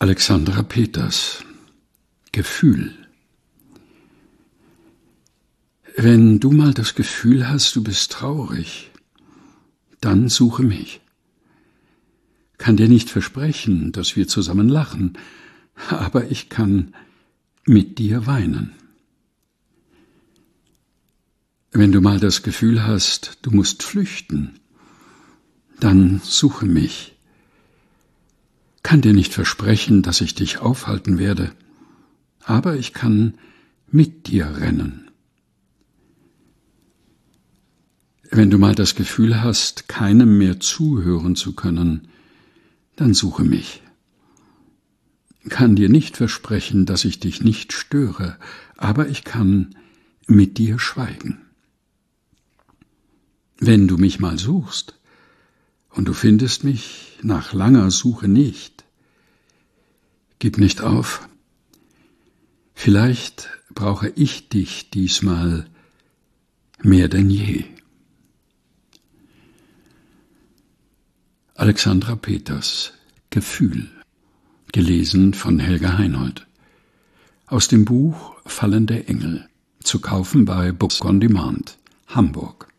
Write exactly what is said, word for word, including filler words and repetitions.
Alexandra Peters. Gefühl. Wenn du mal das Gefühl hast, du bist traurig, dann suche mich. Kann dir nicht versprechen, dass wir zusammen lachen, aber ich kann mit dir weinen. Wenn du mal das Gefühl hast, du musst flüchten, dann suche mich. Kann dir nicht versprechen, dass ich dich aufhalten werde, aber ich kann mit dir rennen. Wenn du mal das Gefühl hast, keinem mehr zuhören zu können, dann suche mich. Kann dir nicht versprechen, dass ich dich nicht störe, aber ich kann mit dir schweigen. Wenn du mich mal suchst, und du findest mich nach langer Suche nicht, gib nicht auf. Vielleicht brauche ich dich diesmal mehr denn je. Alexandra Peters. Gefühl. Gelesen von Helga Heinold. Aus dem Buch Fallende Engel. Zu kaufen bei Books on Demand, Hamburg.